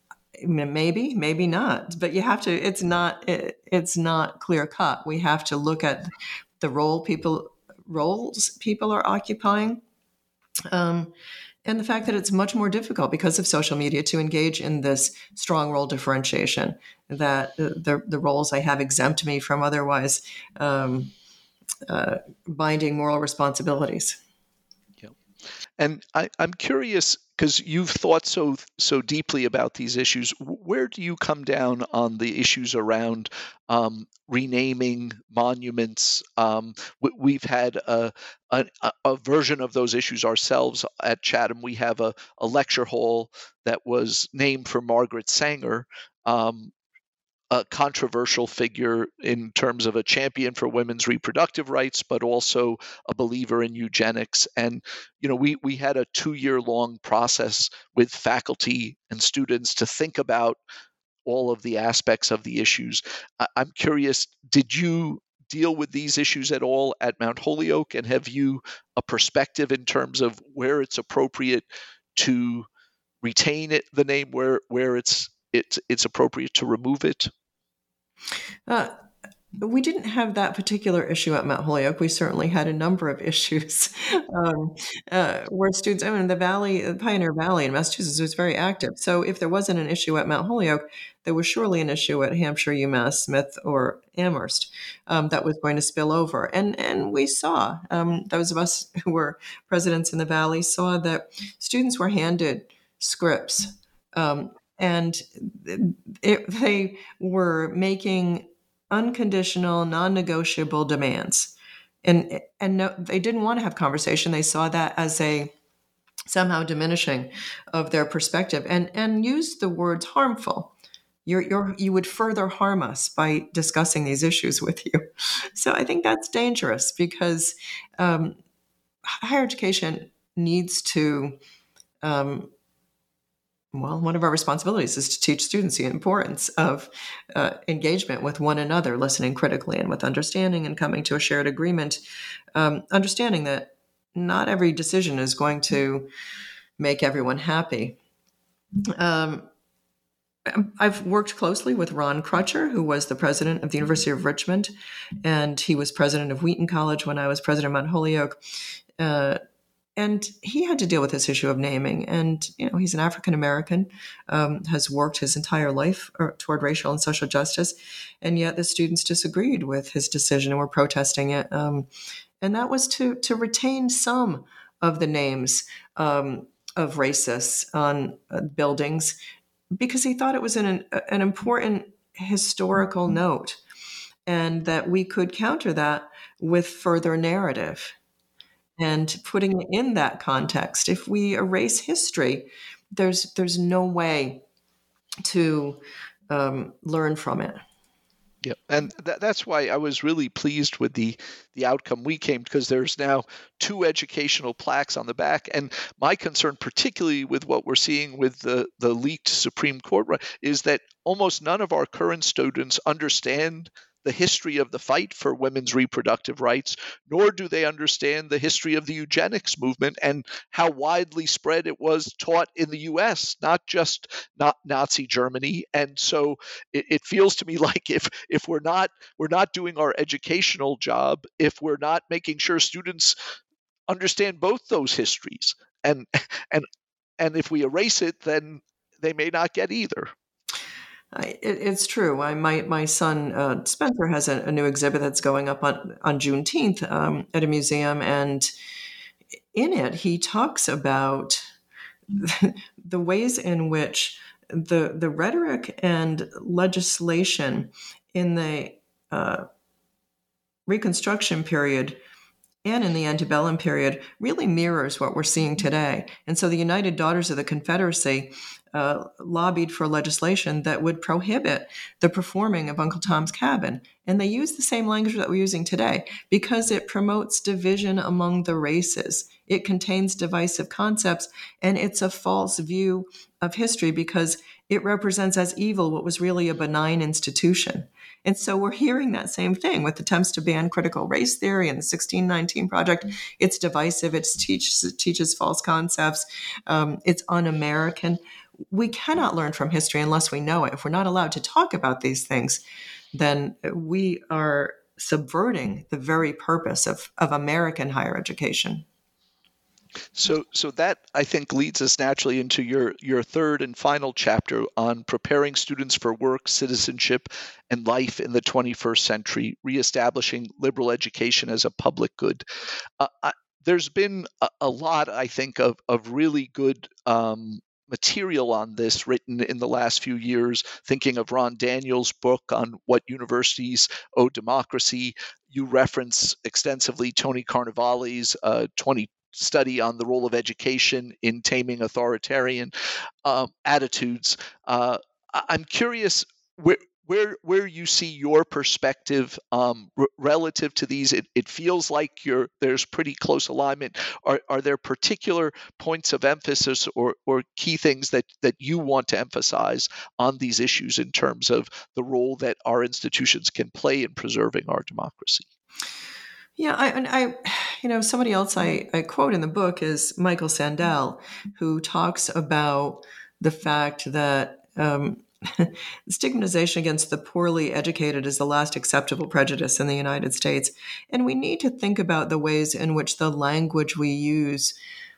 maybe, maybe not. But you have to. It's not. It, it's not clear cut. We have to look at the role people roles people are occupying Um, and the fact that it's much more difficult because of social media to engage in this strong role differentiation, that uh, the, the roles I have exempt me from otherwise um, uh, binding moral responsibilities. Yeah. And I, I'm curious, because you've thought so so deeply about these issues. Where do you come down on the issues around um, renaming monuments? Um, we, we've had a, a, a version of those issues ourselves at Chatham. We have a, a lecture hall that was named for Margaret Sanger. Um, a controversial figure in terms of a champion for women's reproductive rights, but also a believer in eugenics. And, you know, we, we had a two year long process with faculty and students to think about all of the aspects of the issues. I, I'm curious, did you deal with these issues at all at Mount Holyoke? And have you a perspective in terms of where it's appropriate to retain it, the name, where, where it's, it's, it's appropriate to remove it? Uh, we didn't have that particular issue at Mount Holyoke. We certainly had a number of issues um, uh, where students, I mean, the Valley, the Pioneer Valley in Massachusetts was very active. So if there wasn't an issue at Mount Holyoke, there was surely an issue at Hampshire, UMass, Smith, or Amherst um, that was going to spill over. And and we saw, um, those of us who were presidents in the Valley saw that students were handed scripts um, and it, they were making unconditional, non-negotiable demands, and and no, they didn't want to have conversation. They saw that as a somehow diminishing of their perspective, and and used the words harmful. You're, you're, you would further harm us by discussing these issues with you. So I think that's dangerous because um, higher education needs to. Um, Well, one of our responsibilities is to teach students the importance of uh, engagement with one another, listening critically and with understanding and coming to a shared agreement, um, understanding that not every decision is going to make everyone happy. Um, I've worked closely with Ron Crutcher, who was the president of the University of Richmond, and he was president of Wheaton College when I was president of Mount Holyoke. Uh, And he had to deal with this issue of naming. And, you know, he's an African American, um, has worked his entire life toward racial and social justice. And yet the students disagreed with his decision and were protesting it. Um, and that was to, to retain some of the names um, of racists on uh, buildings because he thought it was an, an important historical note and that we could counter that with further narrative. And putting it in that context, if we erase history, there's there's no way to um, learn from it. Yeah, and th- that's why I was really pleased with the the outcome we came, because there's now two educational plaques on the back. And my concern, particularly with what we're seeing with the the leaked Supreme Court, is that almost none of our current students understand the history of the fight for women's reproductive rights, nor do they understand the history of the eugenics movement and how widely spread it was taught in the U S, not just not Nazi Germany. And so it, it feels to me like if if we're not we're not doing our educational job, if we're not making sure students understand both those histories, and and and if we erase it, then they may not get either. I, it, it's true. I, my my son uh, Spencer has a, a new exhibit that's going up on on Juneteenth um, at a museum, and in it he talks about the ways in which the the rhetoric and legislation in the uh, Reconstruction period and in the antebellum period really mirrors what we're seeing today. And so the United Daughters of the Confederacy uh, lobbied for legislation that would prohibit the performing of Uncle Tom's Cabin. And they use the same language that we're using today because it promotes division among the races. It contains divisive concepts, and it's a false view of history because it represents as evil what was really a benign institution. And so we're hearing that same thing with attempts to ban critical race theory and the sixteen nineteen Project. It's divisive. It teaches, it teaches false concepts. Um, it's un-American. We cannot learn from history unless we know it. If we're not allowed to talk about these things, then we are subverting the very purpose of, of American higher education. So, so that I think leads us naturally into your your third and final chapter on preparing students for work, citizenship, and life in the twenty-first century, reestablishing liberal education as a public good. Uh, I, there's been a, a lot, I think, of of really good um, material on this written in the last few years. Thinking of Ron Daniels' book on what universities owe democracy. You reference extensively Tony Carnevale's uh, twenty study on the role of education in taming authoritarian um, attitudes. Uh, I'm curious where where where you see your perspective um, r- relative to these. It, it feels like you're, there's pretty close alignment. Are are there particular points of emphasis or or key things that that you want to emphasize on these issues in terms of the role that our institutions can play in preserving our democracy? Yeah, I, and I, you know, somebody else I, I quote in the book is Michael Sandel, who talks about the fact that um, stigmatization against the poorly educated is the last acceptable prejudice in the United States. And we need to think about the ways in which the language we use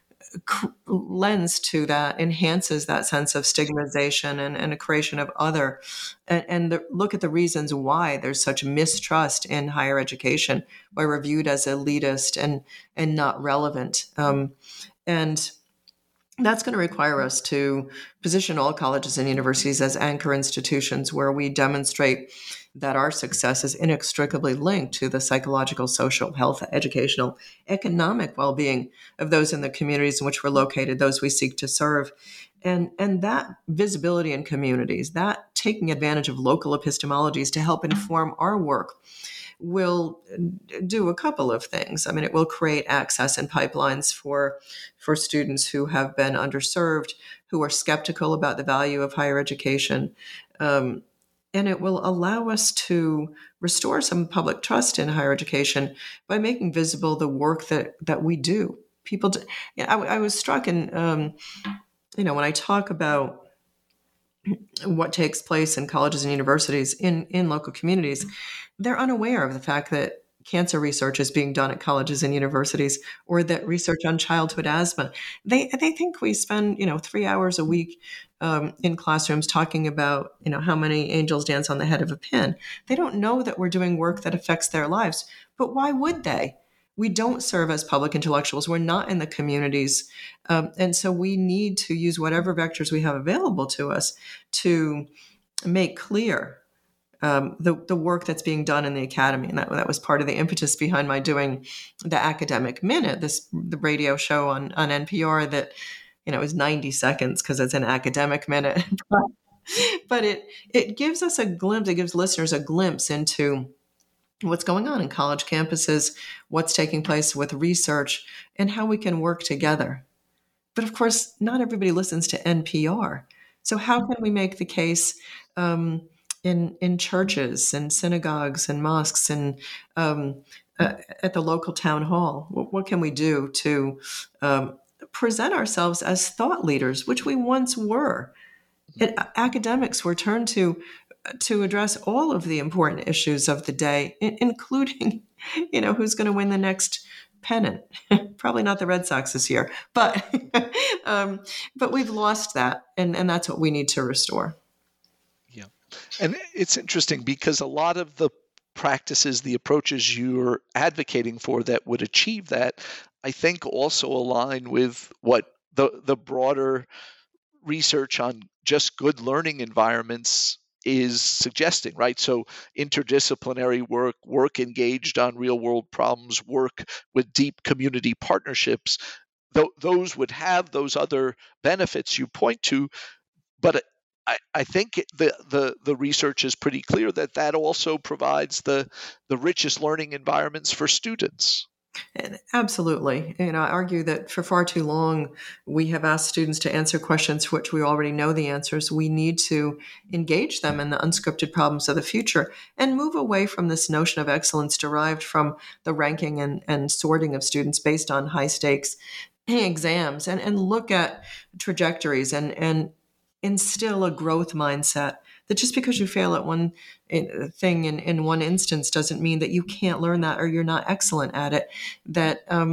lends to that, enhances that sense of stigmatization and, and a creation of other, and, and the, look at the reasons why there's such mistrust in higher education, why we're viewed as elitist and and not relevant. Um, and that's going to require us to position all colleges and universities as anchor institutions where we demonstrate that our success is inextricably linked to the psychological, social, health, educational, economic well-being of those in the communities in which we're located, those we seek to serve. And, and that visibility in communities, that taking advantage of local epistemologies to help inform our work, will do a couple of things. I mean, it will create access and pipelines for, for students who have been underserved, who are skeptical about the value of higher education. Um, and it will allow us to restore some public trust in higher education by making visible the work that, that we do. People, do, you know, I, I was struck in, um, you know, when I talk about what takes place in colleges and universities in, in local communities, they're unaware of the fact that cancer research is being done at colleges and universities, or that research on childhood asthma. They they think we spend, you know, three hours a week um, in classrooms talking about, you know, how many angels dance on the head of a pin. They don't know that we're doing work that affects their lives. But why would they? We don't serve as public intellectuals. We're not in the communities. Um, and so we need to use whatever vectors we have available to us to make clear um, the, the work that's being done in the academy. And that, that was part of the impetus behind my doing the Academic Minute, this the radio show on, on N P R that, you know, is ninety seconds because it's an academic minute. But it it gives us a glimpse, it gives listeners a glimpse into what's going on in college campuses, what's taking place with research, and how we can work together. But of course, not everybody listens to N P R. So how can we make the case um, in in churches and synagogues and mosques and um, uh, at the local town hall? What, what can we do to um, present ourselves as thought leaders, which we once were? And academics were turned to to address all of the important issues of the day, including, you know, who's going to win the next pennant. Probably not the Red Sox this year, but um, but we've lost that, and, and that's what we need to restore. Yeah, and it's interesting because a lot of the practices, the approaches you're advocating for that would achieve that, I think also align with what the the broader research on just good learning environments is suggesting, right? So interdisciplinary work, work engaged on real world problems, work with deep community partnerships, th- those would have those other benefits you point to. But I, I think the, the, the research is pretty clear that that also provides the, the richest learning environments for students. Absolutely. You know, I argue that for far too long, we have asked students to answer questions for which we already know the answers. We need to engage them in the unscripted problems of the future and move away from this notion of excellence derived from the ranking and, and sorting of students based on high stakes exams, and, and look at trajectories and, and instill a growth mindset that just because you fail at one thing in, in one instance doesn't mean that you can't learn that or you're not excellent at it, that um,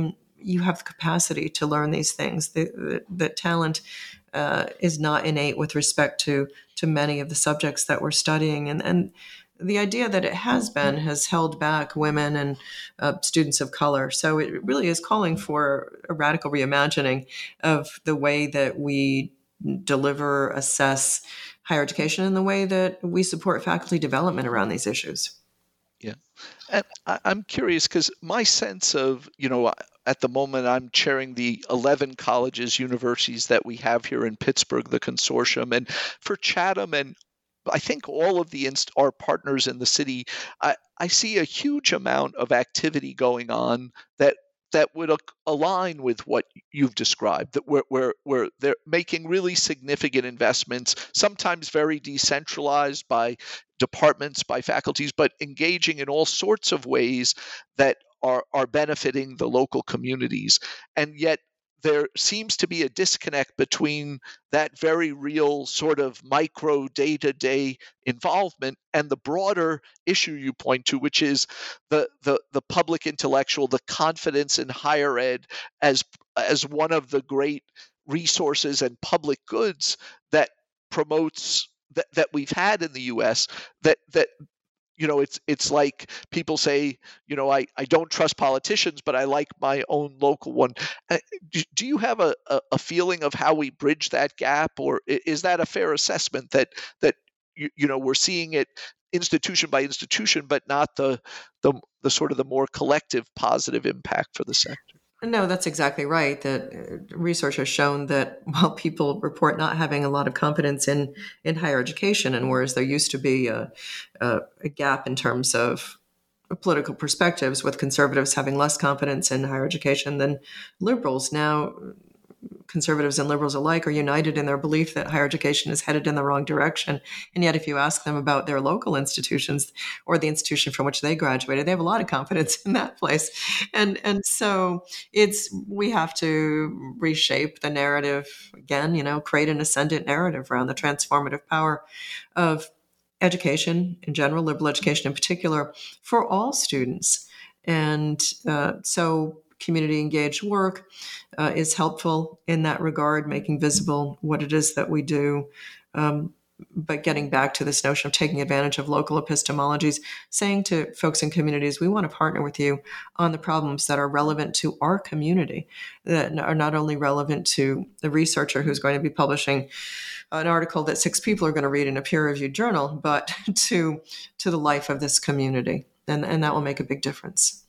you have the capacity to learn these things. That the talent uh, is not innate with respect to to many of the subjects that we're studying, and and the idea that it has been has held back women and uh, students of color. So it really is calling for a radical reimagining of the way that we deliver, assess higher education, and the way that we support faculty development around these issues. Yeah. And I, I'm curious because my sense of, you know, at the moment I'm chairing the eleven colleges, universities that we have here in Pittsburgh, the consortium, and for Chatham and I think all of the inst- our partners in the city, I, I see a huge amount of activity going on that that would a- align with what you've described, that we're, we're, we're they're making really significant investments, sometimes very decentralized by departments, by faculties, but engaging in all sorts of ways that are, are benefiting the local communities. And yet there seems to be a disconnect between that very real sort of micro day-to-day involvement and the broader issue you point to, which is the the, the public intellectual, the confidence in higher ed as as one of the great resources and public goods that promotes that, that we've had in the U S that that you know, it's it's like people say, you know, I, I don't trust politicians, but I like my own local one. Uh, do, do you have a, a, a feeling of how we bridge that gap, or is that a fair assessment that that you, you know we're seeing it institution by institution, but not the the the sort of the more collective positive impact for the sector? No, that's exactly right. That research has shown that while people report not having a lot of confidence in, in higher education, and whereas there used to be a, a, a gap in terms of political perspectives, with conservatives having less confidence in higher education than liberals, now conservatives and liberals alike are united in their belief that higher education is headed in the wrong direction. And yet, if you ask them about their local institutions or the institution from which they graduated, they have a lot of confidence in that place. And and so it's we have to reshape the narrative again, you know, create an ascendant narrative around the transformative power of education in general, liberal education in particular, for all students. And uh, so community engaged work uh, is helpful in that regard, making visible what it is that we do. Um, but getting back to this notion of taking advantage of local epistemologies, saying to folks in communities, we want to partner with you on the problems that are relevant to our community, that are not only relevant to the researcher who's going to be publishing an article that six people are going to read in a peer-reviewed journal, but to to the life of this community. And, and that will make a big difference.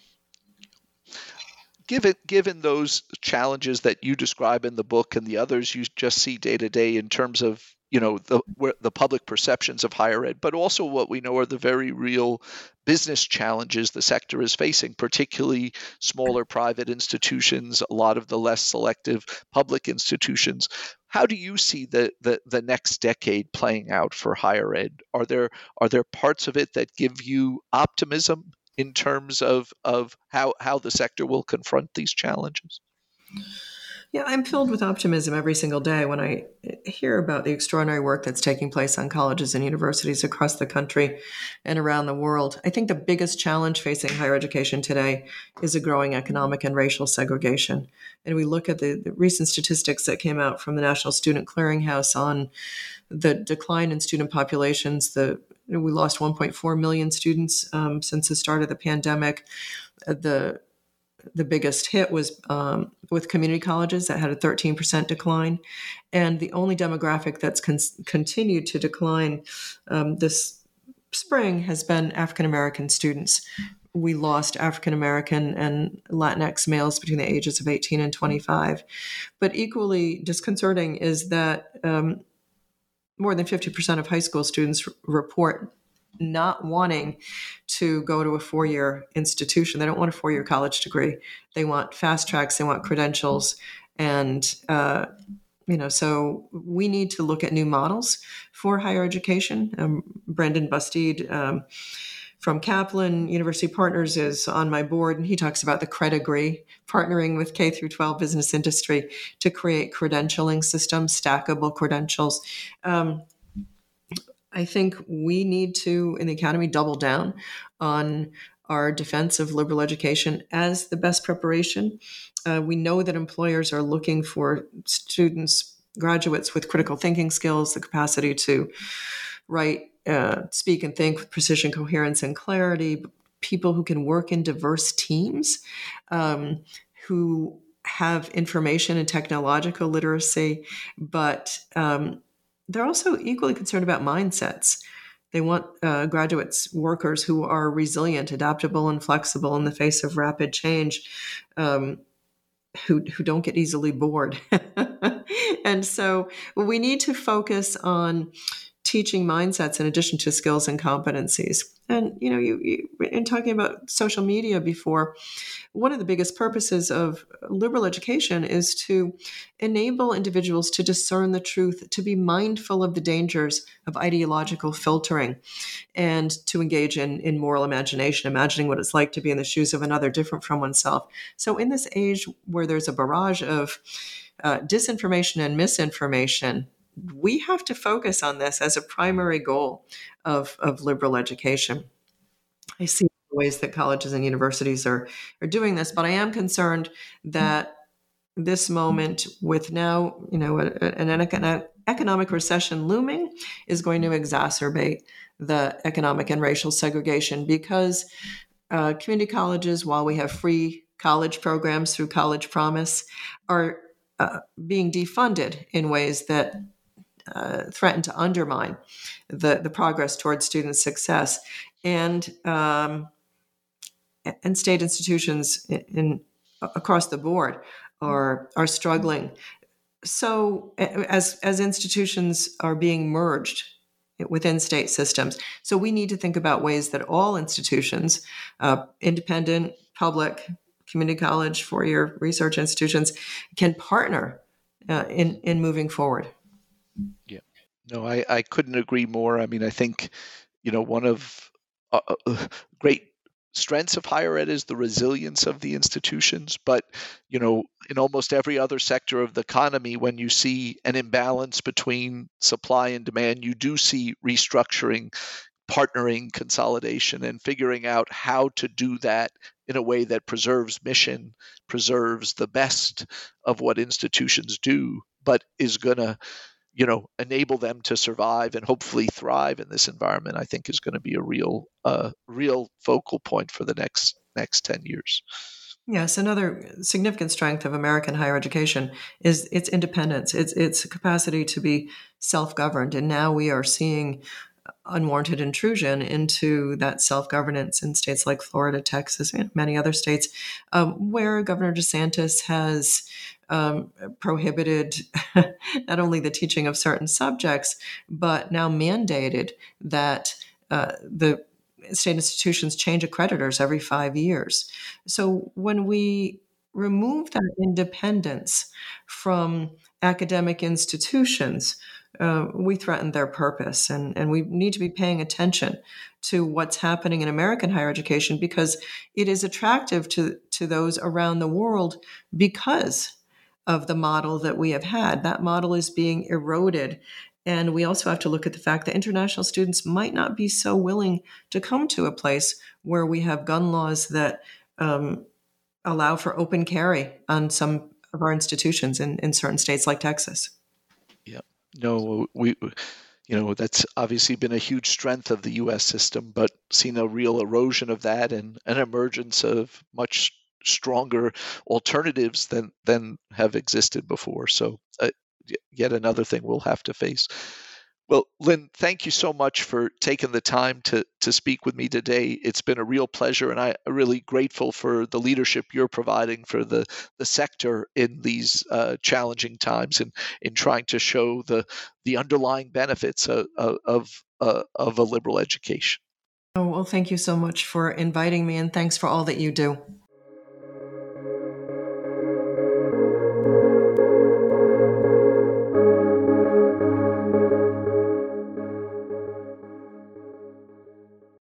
Given given those challenges that you describe in the book and the others you just see day to day in terms of you know the where, the public perceptions of higher ed, but also what we know are the very real business challenges the sector is facing, particularly smaller private institutions, a lot of the less selective public institutions. How do you see the, the, the next decade playing out for higher ed? Are there are there parts of it that give you optimism in terms of, of how, how the sector will confront these challenges? Yeah, I'm filled with optimism every single day when I hear about the extraordinary work that's taking place on colleges and universities across the country and around the world. I think the biggest challenge facing higher education today is a growing economic and racial segregation. And we look at the, the recent statistics that came out from the National Student Clearinghouse on the decline in student populations. The we lost one point four million students um, since the start of the pandemic. The The biggest hit was um, with community colleges that had a thirteen percent decline. And the only demographic that's con- continued to decline um, this spring has been African-American students. We lost African-American and Latinx males between the ages of eighteen and twenty-five. But equally disconcerting is that um, more than fifty percent of high school students r- report not wanting to go to a four-year institution. They don't want a four-year college degree. They want fast tracks. They want credentials. And, uh, you know, so we need to look at new models for higher education. Um, Brendan Bastide um, from Kaplan University Partners is on my board, and he talks about the Credegree, partnering with K through twelve business industry to create credentialing systems, stackable credentials. Um, I think we need to, in the academy, double down on our defense of liberal education as the best preparation. Uh, we know that employers are looking for students, graduates with critical thinking skills, the capacity to write, uh, speak, and think with precision, coherence, and clarity, people who can work in diverse teams, um, who have information and technological literacy, but um, they're also equally concerned about mindsets. They want uh, graduates, workers who are resilient, adaptable, and flexible in the face of rapid change, um, who, who don't get easily bored. And so we need to focus on teaching mindsets in addition to skills and competencies. And, you know, you, you in talking about social media before, one of the biggest purposes of liberal education is to enable individuals to discern the truth, to be mindful of the dangers of ideological filtering, and to engage in, in moral imagination, imagining what it's like to be in the shoes of another different from oneself. So in this age where there's a barrage of uh, disinformation and misinformation, we have to focus on this as a primary goal of, of liberal education. I see ways that colleges and universities are, are doing this, but I am concerned that this moment, with now, you know, an, an economic recession looming, is going to exacerbate the economic and racial segregation, because uh, community colleges, while we have free college programs through College Promise, are uh, being defunded in ways that Uh, threaten to undermine the, the progress towards student success. And um, and state institutions in, in across the board are are struggling. So as as institutions are being merged within state systems, so we need to think about ways that all institutions, uh, independent, public, community college, four-year research institutions, can partner uh, in in moving forward. Yeah, no, I, I couldn't agree more. I mean, I think, you know, one of uh, uh, great strengths of higher ed is the resilience of the institutions. But, you know, in almost every other sector of the economy, when you see an imbalance between supply and demand, you do see restructuring, partnering, consolidation, and figuring out how to do that in a way that preserves mission, preserves the best of what institutions do, but is going to, you know, enable them to survive and hopefully thrive in this environment, I think is going to be a real, uh, real focal point for the next next ten years. Yes, another significant strength of American higher education is its independence, its its capacity to be self-governed. And now we are seeing unwarranted intrusion into that self-governance in states like Florida, Texas, and many other states, um, where Governor DeSantis has um, prohibited not only the teaching of certain subjects, but now mandated that uh, the state institutions change accreditors every five years. So when we remove that independence from academic institutions, uh, we threaten their purpose. And, and we need to be paying attention to what's happening in American higher education, because it is attractive to, to those around the world because of the model that we have had. That model is being eroded. And we also have to look at the fact that international students might not be so willing to come to a place where we have gun laws that um, allow for open carry on some of our institutions in, in certain states like Texas. Yeah, no, we, you know, that's obviously been a huge strength of the U S system, but seen a real erosion of that and an emergence of much stronger alternatives than than have existed before. So uh, yet another thing we'll have to face. Well, Lynn, thank you so much for taking the time to to speak with me today. It's been a real pleasure, and I'm really grateful for the leadership you're providing for the, the sector in these uh, challenging times, and in trying to show the the underlying benefits of of, uh, of a liberal education. Oh, well, thank you so much for inviting me, and thanks for all that you do.